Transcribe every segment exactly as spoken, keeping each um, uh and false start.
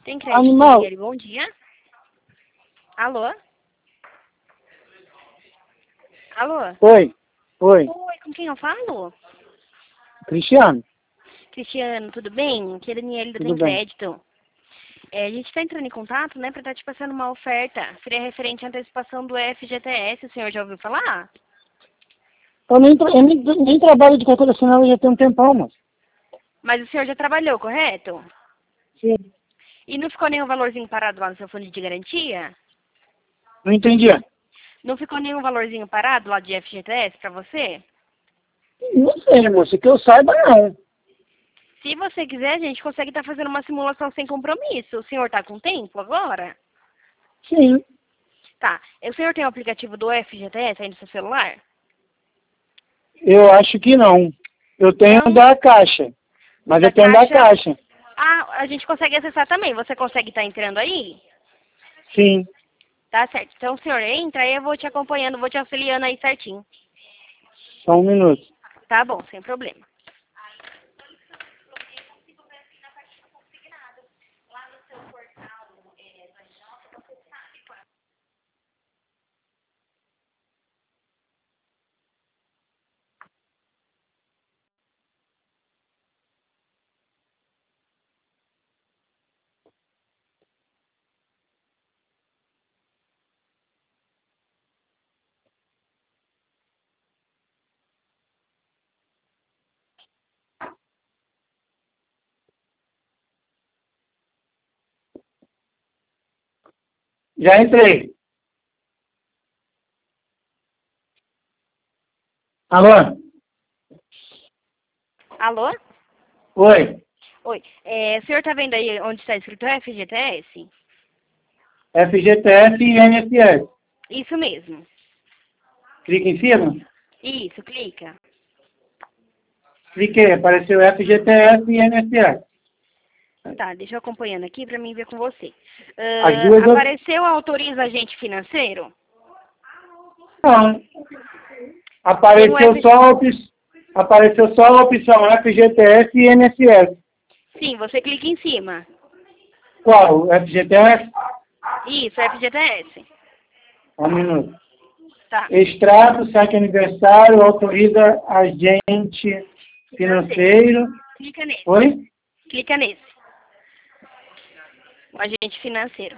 Tem crédito, Animal. Daniele? Bom dia. Alô? Alô? Oi. Oi. Oi, com quem eu falo? Cristiano. Cristiano, tudo bem? Aqui é a Daniele do Tudo Tem bem. Crédito. É, a gente está entrando em contato, né, para estar te passando uma oferta. Seria referente à antecipação do F G T S. O senhor já ouviu falar? Eu nem, tra- eu nem, nem trabalho de carteira assinada já tem um tempão, mas. Mas o senhor já trabalhou, correto? Sim. E não ficou nenhum valorzinho parado lá no seu fundo de garantia? Não entendi. Não ficou nenhum valorzinho parado lá de F G T S para você? Não sei, moça. Que eu saiba, não. Se você quiser, a gente consegue estar fazendo uma simulação sem compromisso. O senhor está com tempo agora? Sim. Tá. O senhor tem o aplicativo do F G T S aí no seu celular? Eu acho que não. Eu tenho Não? da Caixa. Mas Da eu tenho da Caixa? Caixa. Ah, a gente consegue acessar também. Você consegue estar entrando aí? Sim. Tá certo. Então o senhor entra aí, eu vou te acompanhando, vou te auxiliando aí certinho. Só um minuto. Tá bom, sem problema. Já entrei. Alô? Alô? Oi. Oi. É, o senhor tá vendo aí onde está escrito F G T S? F G T S e I N S S. Isso mesmo. Clica em cima. Isso, clica. Cliquei. Apareceu F G T S e I N S S. Tá, deixa eu acompanhando aqui para mim ver com você. As Ah, duas... eu- apareceu autoriza agente financeiro? Não. Tem o Apareceu F... só a opção, apareceu só a opção F G T S e I N S S. Sim, você clica em cima. Qual? F G T S? Isso, F G T S. Um minuto. Tá. Extrato, saque aniversário, autoriza agente financeiro. Clica nesse. Oi? Clica nesse. O agente financeiro.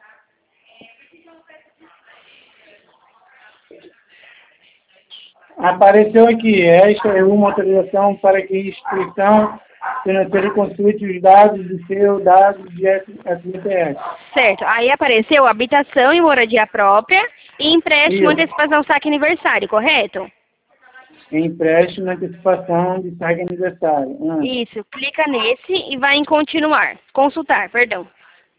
Apareceu aqui, esta é uma autorização para que a instituição financeira consulte os dados do seu dado de F G T S. Certo. Aí apareceu habitação e moradia própria e empréstimo, Isso. antecipação, saque aniversário, correto? Empréstimo, antecipação de saque aniversário. Hum. Isso. Clica nesse e vai em continuar. Consultar, perdão.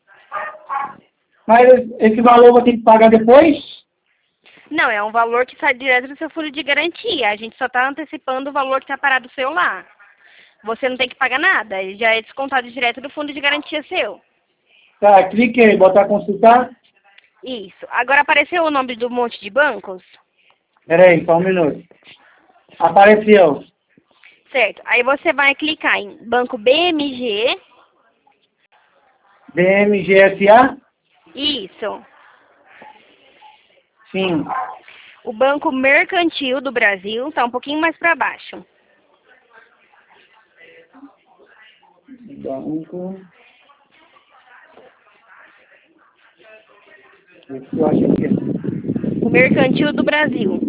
Mas esse valor eu vou ter que pagar depois? Não, é um valor que sai direto do seu fundo de garantia. A gente só está antecipando o valor que está parado seu lá. Você não tem que pagar nada. Ele já é descontado direto do fundo de garantia seu. Tá, cliquei, botar consultar. Isso. Agora apareceu o nome do monte de bancos? Peraí, só um minuto. Apareceu. Certo. Aí você vai clicar em Banco B M G. B M G S A? Isso. Sim. O Banco Mercantil do Brasil está um pouquinho mais para baixo. Banco. Eu acho que é. O Mercantil do Brasil.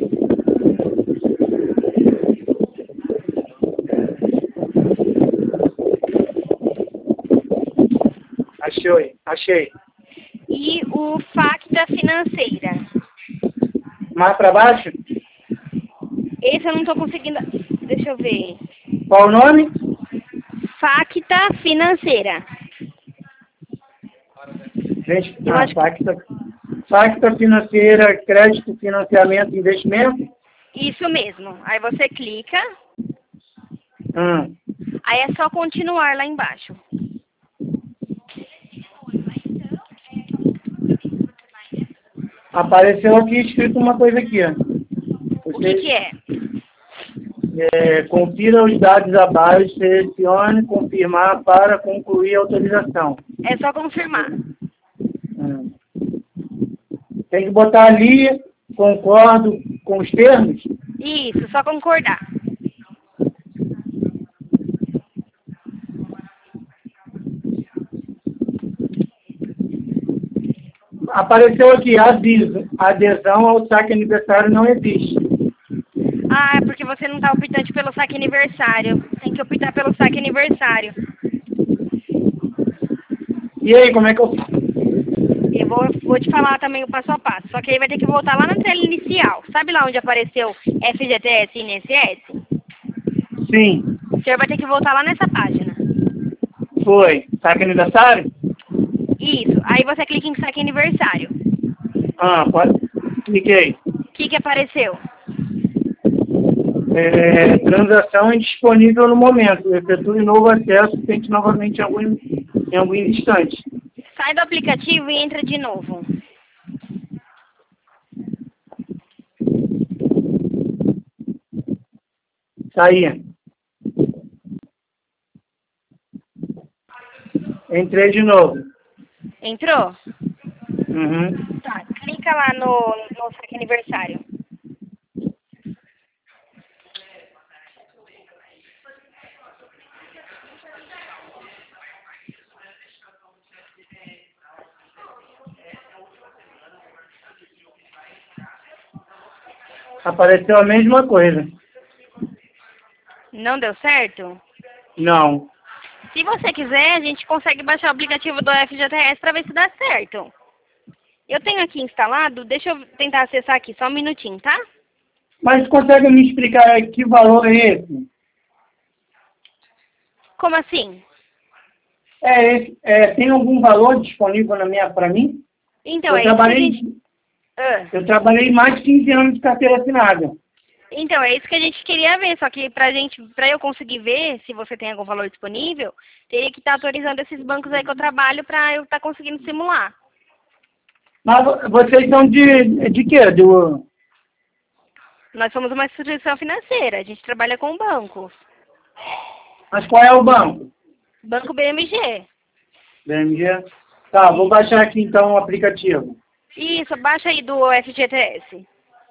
Achei, achei. E o Facta Financeira. Mais para baixo? Esse eu não estou conseguindo... Deixa eu ver. Qual o nome? Facta Financeira. Gente, Eu ah, acho que... Facta, Facta Financeira, Crédito, Financiamento, Investimento? Isso mesmo. Aí você clica. Hum. Aí é só continuar lá embaixo. Apareceu aqui escrito uma coisa aqui, ó. O que que é? É, confira os dados abaixo, selecione confirmar para concluir a autorização. É só confirmar. Hum. Tem que botar ali, concordo com os termos? Isso, só concordar. Apareceu aqui, aviso, adesão ao saque aniversário não existe. Ah, é porque você não está optante pelo saque aniversário. Tem que optar pelo saque aniversário. E aí, como é que eu faço? Eu vou, vou te falar também o passo a passo. Só que aí vai ter que voltar lá na tela inicial. Sabe lá onde apareceu F G T S e I N S S? Sim, O senhor vai ter que voltar lá nessa página. foi. Saque aniversário? Isso. Aí você clica em saque aniversário. Ah, pode. Cliquei. O que que apareceu? É, transação indisponível no momento. Efetue novo acesso, tente novamente em algum, em algum instante. Sai do aplicativo e entra de novo. Saí. Entrei de novo. Entrou? Uhum. Tá, clica lá no, no saque aniversário. Apareceu a mesma coisa. Não deu certo? Não. Se você quiser, a gente consegue baixar o aplicativo do F G T S para ver se dá certo. Eu tenho aqui instalado, deixa eu tentar acessar aqui, só um minutinho, tá? Mas consegue me explicar que valor é esse? Como assim? É, esse- é, tem algum valor disponível na minha para mim? Então, Eu é isso que a trabalhei, gente... Ah, eu trabalhei mais de quinze anos de carteira assinada. então, é isso que a gente queria ver, só que pra gente, pra eu conseguir ver se você tem algum valor disponível, teria que estar autorizando esses bancos aí que eu trabalho pra eu estar conseguindo simular. Mas vo- vocês são de, de quê? Do, Nós somos uma instituição financeira, a gente trabalha com bancos. mas qual é o banco? Banco B M G. B M G? Tá, vou baixar aqui então o aplicativo. Isso, baixa aí do F G T S.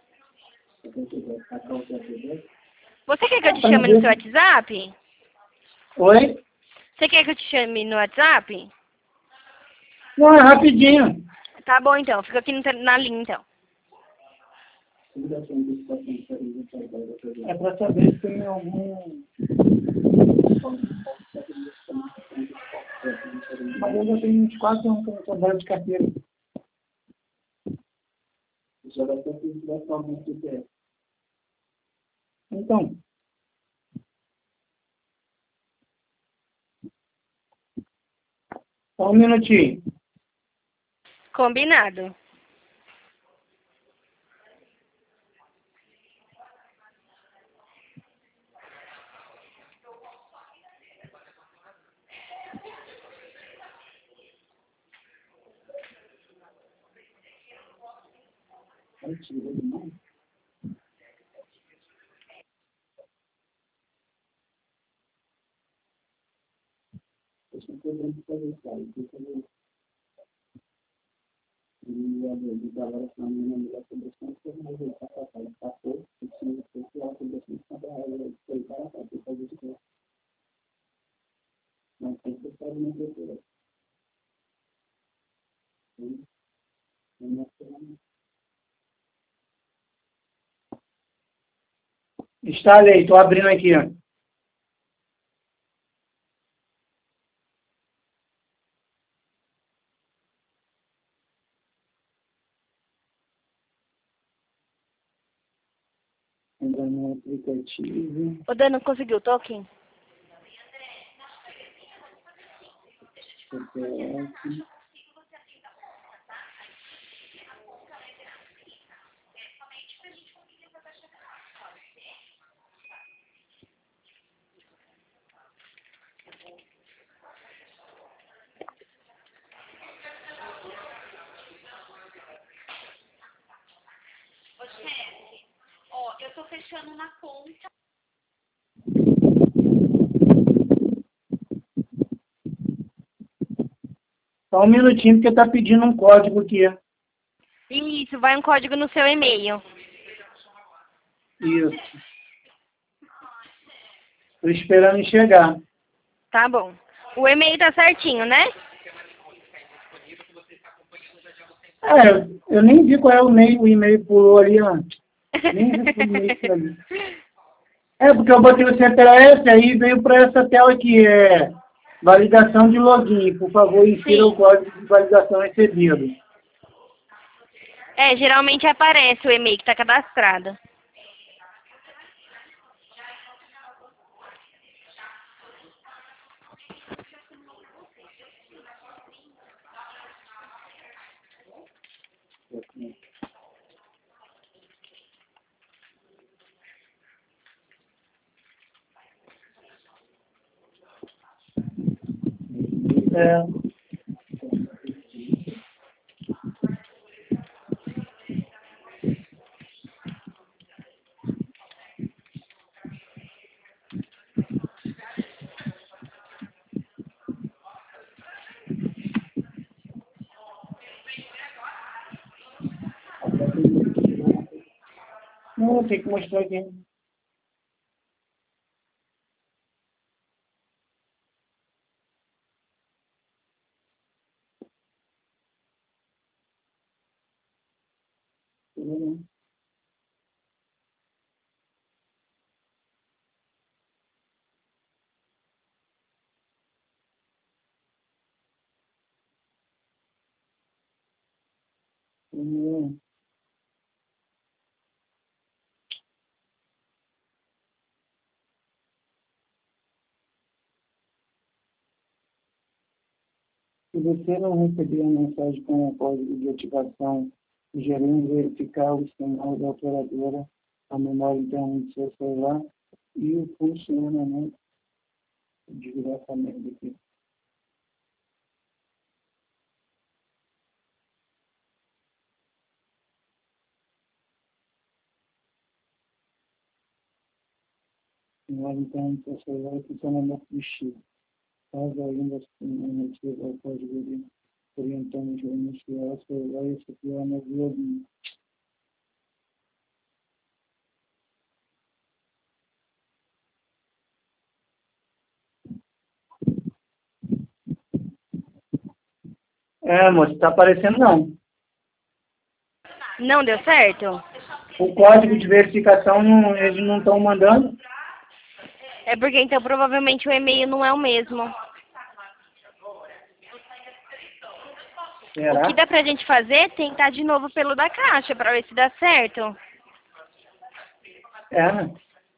Você quer que eu te Pra chame no seu ver. WhatsApp? Oi? Você quer que eu te chame no WhatsApp? Não, é rapidinho. Tá bom então, fica aqui no te- na linha então. É para saber se tem algum... Mas eu já tenho uns quatro anos que eu trabalho de carteira. Já vai ter que tirar algum C P F. Então, só um minutinho. Combinado. Instalei, estou abrindo aqui. Ó. Entrando no aplicativo. Ô, Dan, não conseguiu o token? C P F. Ô, chefe, ó, eu tô fechando na conta. Só um minutinho, porque tá pedindo um código aqui. Isso, vai um código no seu e-mail. Isso. Tô esperando chegar. Tá bom. O e-mail tá certinho, né? É, eu nem vi qual é o e-mail, o e-mail pulou ali, ó. Nem vi qual é o e-mail por ali. É, porque eu botei o C P S, aí veio para essa tela aqui, é validação de login. Por favor, insira Sim. o código de validação recebido. É, geralmente aparece o e-mail que tá cadastrado. É. Não, tem que mostrar aqui. Hum. Hum. Se você não receber a mensagem com o código de ativação, sugerimos verificar o sinal da operadora, a memória interna do seu celular e o funcionamento diretamente aqui. Memória interna do seu celular e funcionamento do chip. Caso ainda não receba o código de orientamos a iniciar o celular e esse programa é violino. É, moço, tá aparecendo não. Não deu certo? O código de verificação não, eles não estão mandando. É porque então provavelmente o e-mail não é o mesmo. Será? O que dá pra gente fazer é tentar de novo pelo da caixa pra ver se dá certo. É, né?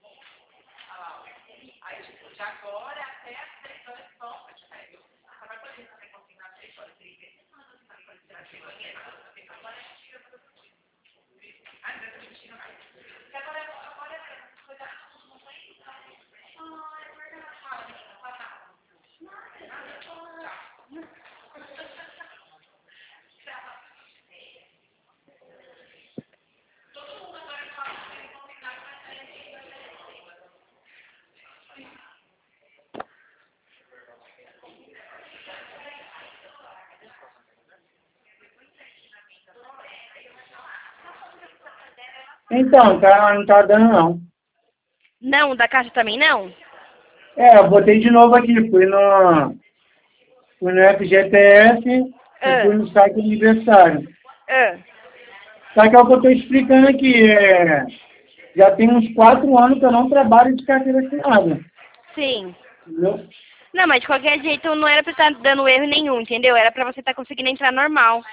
Então, tá, não tá dando não. Não, o da caixa também não? É, eu botei de novo aqui, fui no, fui no F G T S e Ah, fui no site do aniversário. ah. Só que é o que eu estou explicando aqui, é, já tem uns quatro anos que eu não trabalho de carteira assinada. Sim. Entendeu? Não, mas de qualquer jeito não era pra estar dando erro nenhum, entendeu? Era pra você estar conseguindo entrar normal.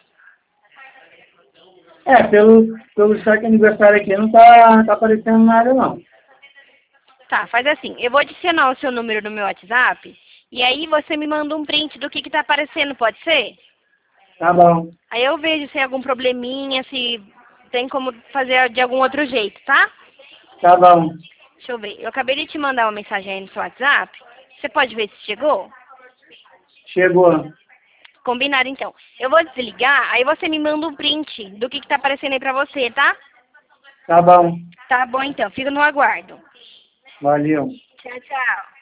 É, pelo, pelo site aniversário aqui não tá, tá aparecendo nada não. Tá, faz assim. Eu vou adicionar o seu número no meu WhatsApp e aí você me manda um print do que que tá aparecendo, pode ser? Tá bom. Aí eu vejo se tem algum probleminha, se tem como fazer de algum outro jeito, tá? Tá bom. Deixa eu ver. Eu acabei de te mandar uma mensagem aí no seu WhatsApp. Você pode ver se chegou? Chegou. Combinado, então. Eu vou desligar, aí você me manda um print do que que tá aparecendo aí pra você, tá? Tá bom. Tá bom, então. Fico no aguardo. Valeu. Tchau, tchau.